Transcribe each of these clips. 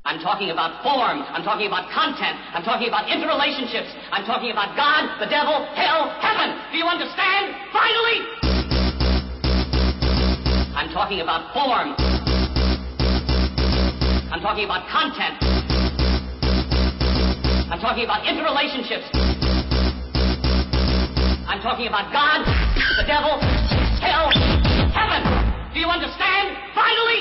I'm talking about form. I'm talking about content. I'm talking about interrelationships. I'm talking about God, the devil, hell, heaven. Do you understand? Finally! I'm talking about form. I'm talking about content. I'm talking about interrelationships. I'm talking about God, the devil, hell, heaven. Do you understand? Finally!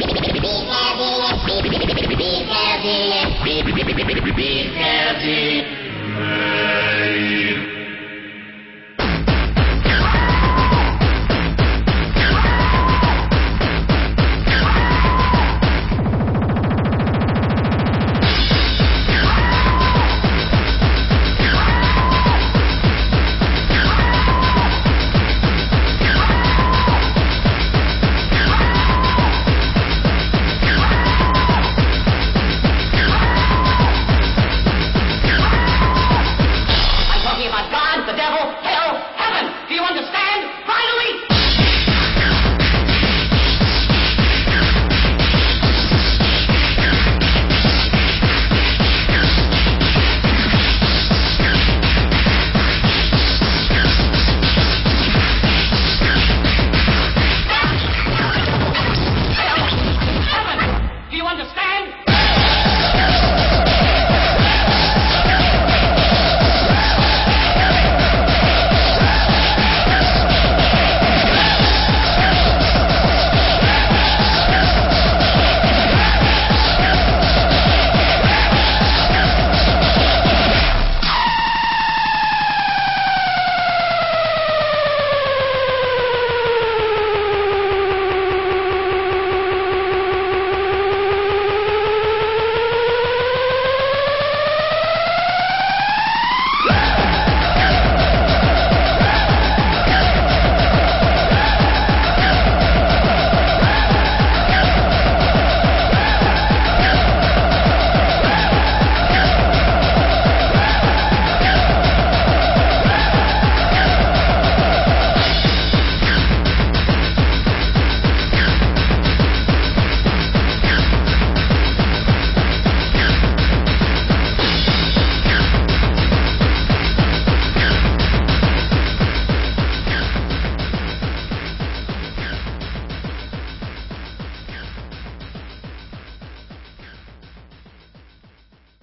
Be